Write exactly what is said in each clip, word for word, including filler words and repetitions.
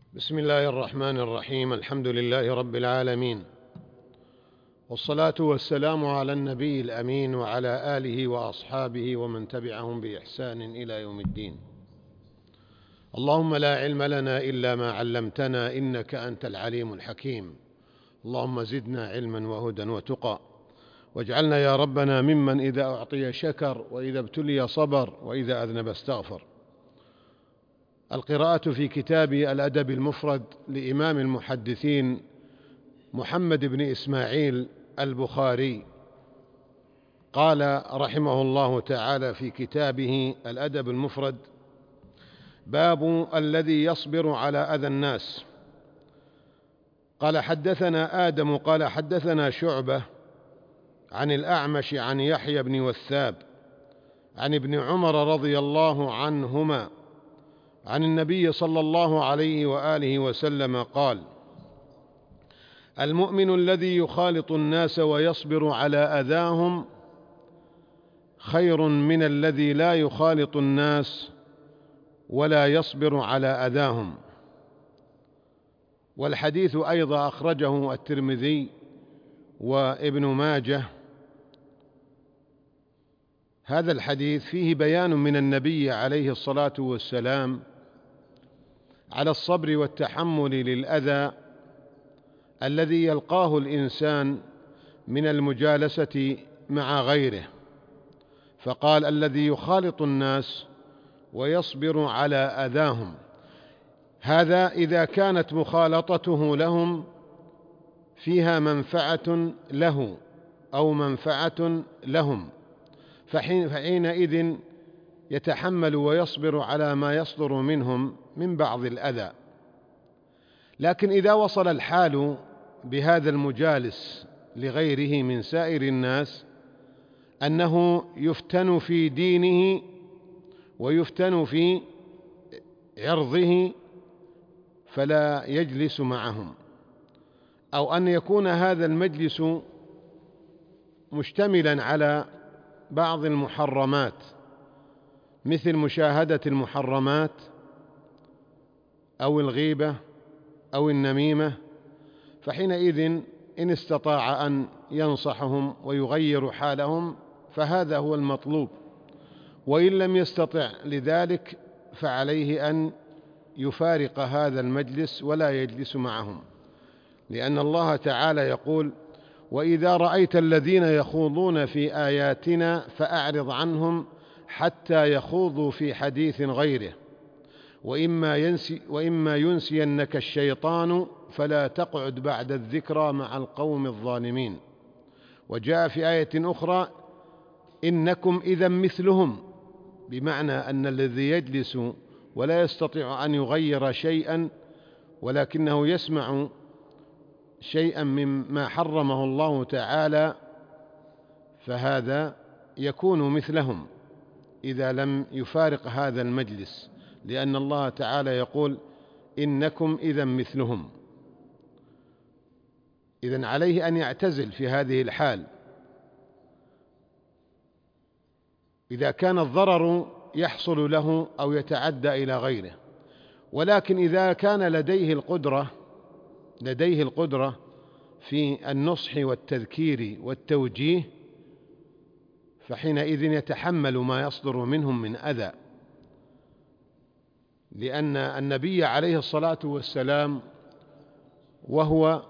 بسم الله الرحمن الرحيم. الحمد لله رب العالمين، والصلاة والسلام على النبي الأمين وعلى آله وأصحابه ومن تبعهم بإحسان إلى يوم الدين. اللهم لا علم لنا إلا ما علمتنا إنك أنت العليم الحكيم. اللهم زدنا علما وهدى وتقى، واجعلنا يا ربنا ممن إذا أعطي شكر وإذا ابتلي صبر وإذا أذنب استغفر. القراءة في كتاب الأدب المفرد لإمام المحدثين محمد بن إسماعيل البخاري، قال رحمه الله تعالى في كتابه الأدب المفرد: باب الذي يصبر على أذى الناس. قال حدثنا آدم قال حدثنا شعبة عن الأعمش عن يحيى بن وثاب عن ابن عمر رضي الله عنهما عن النبي صلى الله عليه وآله وسلم قال: المؤمن الذي يخالط الناس ويصبر على أذاهم خير من الذي لا يخالط الناس ولا يصبر على أذاهم. والحديث أيضا أخرجه الترمذي وابن ماجه. هذا الحديث فيه بيان من النبي عليه الصلاة والسلام على الصبر والتحمل للأذى الذي يلقاه الإنسان من المجالسة مع غيره، فقال: الذي يخالط الناس ويصبر على أذاهم. هذا إذا كانت مخالطته لهم فيها منفعة له أو منفعة لهم، فحين فحينئذ يتحمل ويصبر على ما يصدر منهم من بعض الأذى. لكن إذا وصل الحال بهذا المجالس لغيره من سائر الناس أنه يفتن في دينه ويفتن في عرضه فلا يجلس معهم، أو أن يكون هذا المجلس مشتملا على بعض المحرمات مثل مشاهدة المحرمات أو الغيبة أو النميمة، فحينئذ إن استطاع أن ينصحهم ويغير حالهم فهذا هو المطلوب، وإن لم يستطع لذلك فعليه أن يفارق هذا المجلس ولا يجلس معهم، لأن الله تعالى يقول: وإذا رأيت الذين يخوضون في آياتنا فأعرض عنهم حتى يخوضوا في حديث غيره، وإما, ينسي وإما ينسينك الشيطان فلا تقعد بعد الذكرى مع القوم الظالمين. وجاء في آية أخرى: إنكم إذا مثلهم، بمعنى أن الذي يجلس ولا يستطيع أن يغير شيئا ولكنه يسمع شيئا مما حرمه الله تعالى فهذا يكون مثلهم إذا لم يفارق هذا المجلس، لأن الله تعالى يقول: إنكم إذا مثلهم. إذن عليه أن يعتزل في هذه الحال إذا كان الضرر يحصل له أو يتعدى إلى غيره. ولكن إذا كان لديه القدرة لديه القدرة في النصح والتذكير والتوجيه فحينئذ يتحمل ما يصدر منهم من أذى، لأن النبي عليه الصلاة والسلام وهو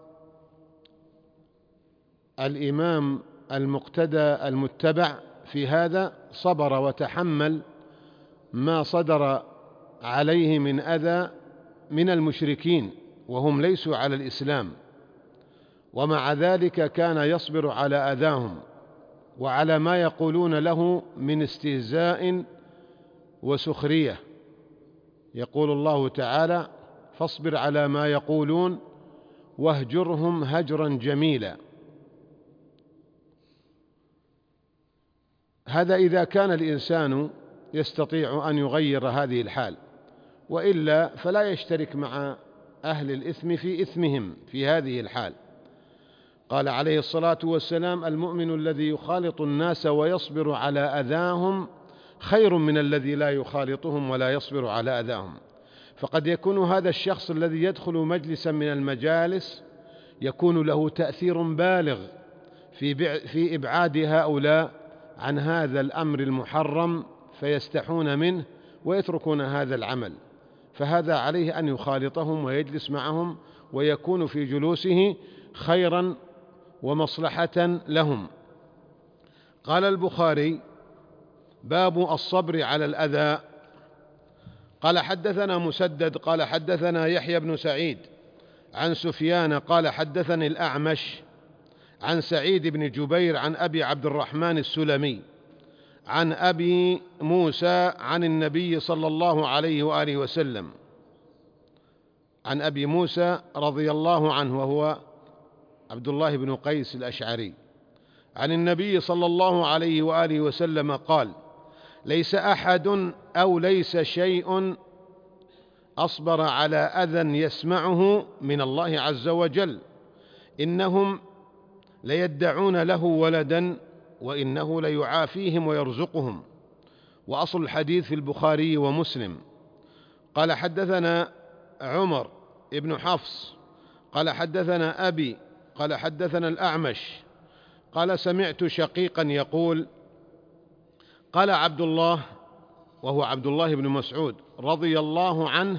الإمام المقتدى المتبع في هذا صبر وتحمل ما صدر عليه من أذى من المشركين وهم ليسوا على الإسلام، ومع ذلك كان يصبر على أذاهم وعلى ما يقولون له من استهزاء وسخرية. يقول الله تعالى: فاصبر على ما يقولون واهجرهم هجرا جميلا. هذا إذا كان الإنسان يستطيع أن يغير هذه الحال، وإلا فلا يشترك مع أهل الإثم في إثمهم في هذه الحال. قال عليه الصلاة والسلام: المؤمن الذي يخالط الناس ويصبر على أذاهم خير من الذي لا يخالطهم ولا يصبر على أذاهم. فقد يكون هذا الشخص الذي يدخل مجلسا من المجالس يكون له تأثير بالغ في في إبعاد هؤلاء عن هذا الأمر المحرم، فيستحون منه ويتركون هذا العمل، فهذا عليه أن يخالطهم ويجلس معهم ويكون في جلوسه خيرا ومصلحة لهم. قال البخاري: باب الصبر على الأذى. قال: حدثنا مسدد قال حدثنا يحيى بن سعيد عن سفيان قال حدثني الأعمش عن سعيد بن جبير عن أبي عبد الرحمن السلمي عن أبي موسى عن النبي صلى الله عليه وآله وسلم، عن أبي موسى رضي الله عنه وهو عبد الله بن قيس الأشعري، عن النبي صلى الله عليه وآله وسلم قال: ليس أحد أو ليس شيء أصبر على أذى يسمعه من الله عز وجل، إنهم ليدعون له ولدا وإنه ليعافيهم ويرزقهم. وأصل الحديث في البخاري ومسلم. قال: حدثنا عمر ابن حفص قال حدثنا أبي قال حدثنا الأعمش قال: سمعت شقيقا يقول: قال عبد الله، وهو عبد الله بن مسعود رضي الله عنه: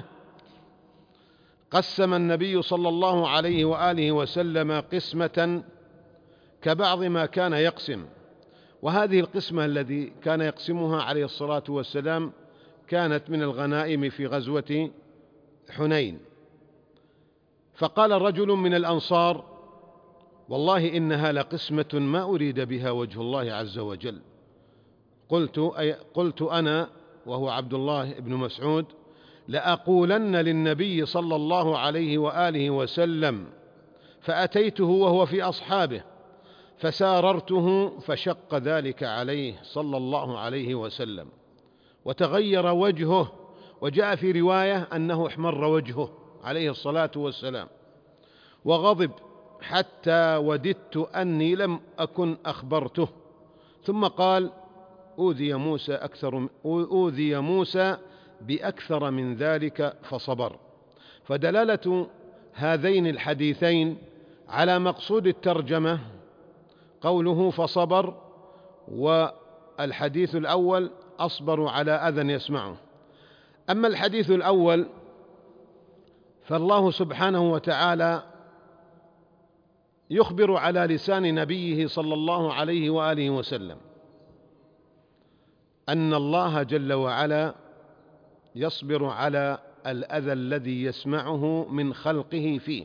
قسم النبي صلى الله عليه وآله وسلم قسمة كبعض ما كان يقسم، وهذه القسمة التي كان يقسمها عليه الصلاة والسلام كانت من الغنائم في غزوة حنين. فقال رجل من الأنصار: والله إنها لقسمة ما أريد بها وجه الله عز وجل. قلت, أي قلت أنا، وهو عبد الله بن مسعود: لأقولن للنبي صلى الله عليه وآله وسلم، فأتيته وهو في أصحابه فساررته فشق ذلك عليه صلى الله عليه وسلم، وتغير وجهه، وجاء في رواية أنه احمر وجهه عليه الصلاة والسلام وغضب حتى وددت أني لم أكن أخبرته. ثم قال: أوذي موسى أكثر أوذي موسى بأكثر من ذلك فصبر. فدلالة هذين الحديثين على مقصود الترجمة قوله فصبر، والحديث الأول أصبر على أذى يسمعه. أما الحديث الأول فالله سبحانه وتعالى يخبر على لسان نبيه صلى الله عليه وآله وسلم أن الله جل وعلا يصبر على الأذى الذي يسمعه من خلقه فيه،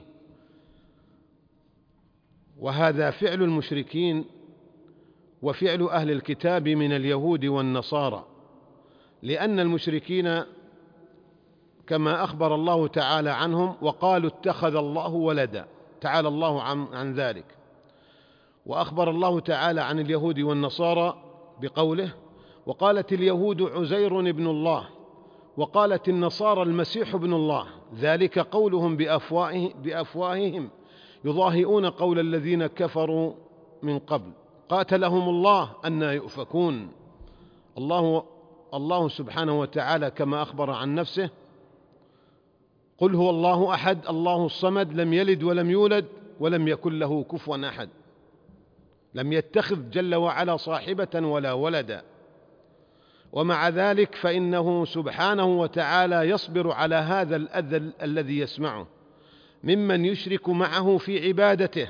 وهذا فعل المشركين وفعل أهل الكتاب من اليهود والنصارى، لأن المشركين كما أخبر الله تعالى عنهم وقالوا اتخذ الله ولدا، تعالى الله عن, عن ذلك. وأخبر الله تعالى عن اليهود والنصارى بقوله: وقالت اليهود عزير ابن الله وقالت النصارى المسيح ابن الله، ذلك قولهم بأفواه بأفواههم يضاهئون قول الذين كفروا من قبل قاتلهم الله أنى يؤفكون. الله الله سبحانه وتعالى كما أخبر عن نفسه: قل هو الله أحد الله الصمد لم يلد ولم يولد ولم يكن له كفوا أحد، لم يتخذ جل وعلا صاحبة ولا ولدا. ومع ذلك فإنه سبحانه وتعالى يصبر على هذا الأذى الذي يسمعه ممن يشرك معه في عبادته.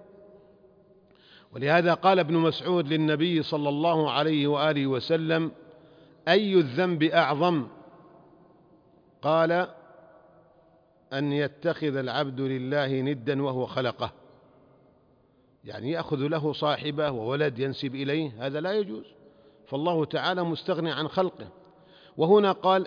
ولهذا قال ابن مسعود للنبي صلى الله عليه وآله وسلم: أي الذنب أعظم؟ قال: أن يتخذ العبد لله ندا وهو خلقه، يعني يأخذ له صاحبة وولد ينسب إليه، هذا لا يجوز، فالله تعالى مستغني عن خلقه. وهنا قال: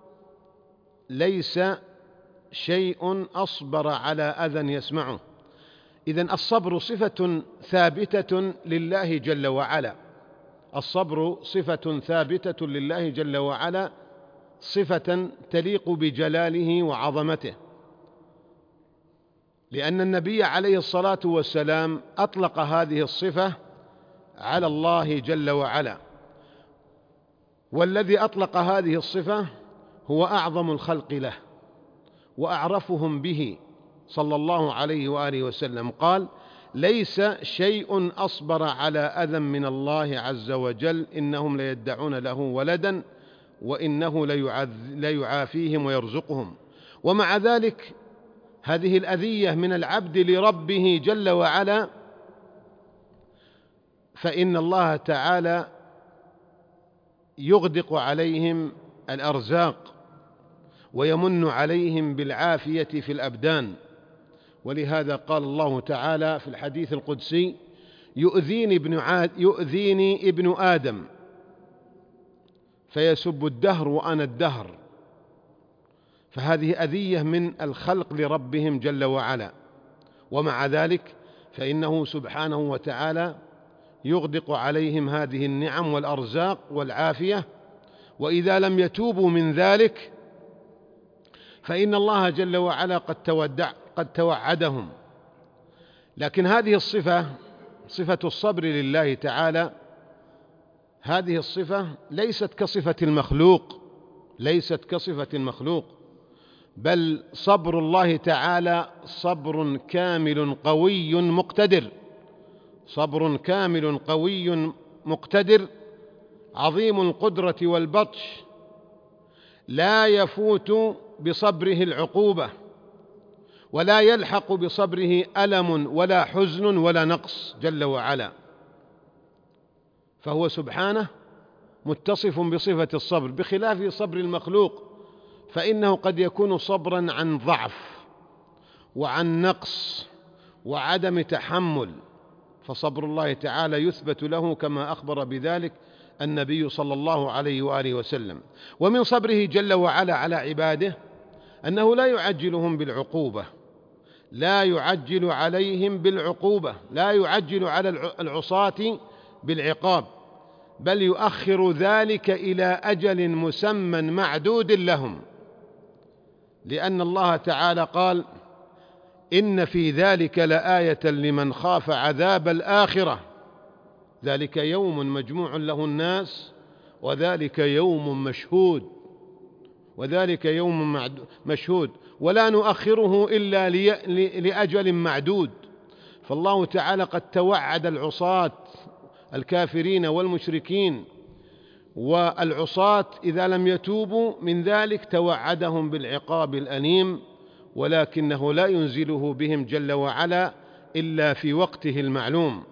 ليس شيء أصبر على أذى يسمعه. إذن الصبر صفة ثابتة لله جل وعلا، الصبر صفة ثابتة لله جل وعلا، صفة تليق بجلاله وعظمته، لأن النبي عليه الصلاة والسلام أطلق هذه الصفة على الله جل وعلا، والذي أطلق هذه الصفة هو أعظم الخلق له وأعرفهم به صلى الله عليه وآله وسلم قال: ليس شيء أصبر على أذى من الله عز وجل، إنهم ليدعون له ولدا وإنه ليعافيهم ويرزقهم. ومع ذلك هذه الأذية من العبد لربه جل وعلا، فإن الله تعالى يغدق عليهم الأرزاق ويمن عليهم بالعافية في الأبدان. ولهذا قال الله تعالى في الحديث القدسي: يؤذيني ابن, عاد يؤذيني ابن آدم فيسب الدهر وأنا الدهر. فهذه أذية من الخلق لربهم جل وعلا، ومع ذلك فإنه سبحانه وتعالى يغدق عليهم هذه النعم والأرزاق والعافية، وإذا لم يتوبوا من ذلك فإن الله جل وعلا قد تودع قد توعدهم. لكن هذه الصفة، صفة الصبر لله تعالى، هذه الصفة ليست كصفة المخلوق، ليست كصفة المخلوق، بل صبر الله تعالى صبر كامل قوي مقتدر، صبر كامل قوي مقتدر عظيم القدرة والبطش، لا يفوت بصبره العقوبة، ولا يلحق بصبره ألم ولا حزن ولا نقص جل وعلا. فهو سبحانه متصف بصفة الصبر، بخلاف صبر المخلوق، فإنه قد يكون صبرا عن ضعف وعن نقص وعدم تحمل، فصبر الله تعالى يثبت له كما أخبر بذلك النبي صلى الله عليه وآله وسلم. ومن صبره جل وعلا على عباده أنه لا يعجلهم بالعقوبة، لا يعجل عليهم بالعقوبة، لا يعجل على العصاة بالعقاب، بل يؤخر ذلك إلى أجل مسمى معدود لهم، لأن الله تعالى قال: إن في ذلك لآية لمن خاف عذاب الآخرة، ذلك يوم مجموع له الناس وذلك يوم مشهود، وذلك يوم مشهود ولا نؤخره إلا لأجل معدود. فالله تعالى قد توعد العصاة الكافرين والمشركين والعصاة إذا لم يتوبوا من ذلك توعدهم بالعقاب الأليم، ولكنه لا ينزله بهم جل وعلا إلا في وقته المعلوم،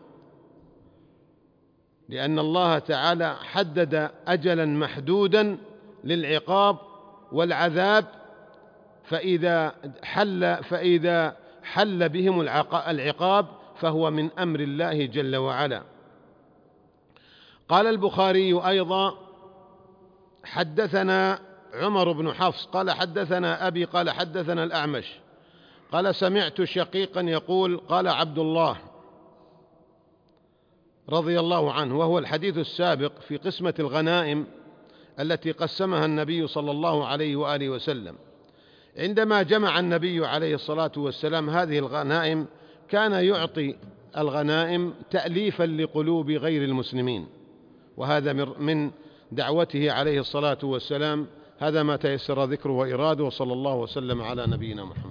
لأن الله تعالى حدد أجلا محدودا للعقاب والعذاب، فإذا حل فإذا حل بهم العقاب فهو من أمر الله جل وعلا. قال البخاري أيضا: حدثنا عمر بن حفص قال حدثنا أبي قال حدثنا الأعمش قال سمعت شقيقا يقول: قال عبد الله رضي الله عنه، وهو الحديث السابق في قسمة الغنائم التي قسمها النبي صلى الله عليه وآله وسلم، عندما جمع النبي عليه الصلاة والسلام هذه الغنائم كان يعطي الغنائم تأليفا لقلوب غير المسلمين، وهذا من دعوته عليه الصلاة والسلام. هذا ما تيسر ذكره وإراده، وصلى الله وسلم على نبينا محمد.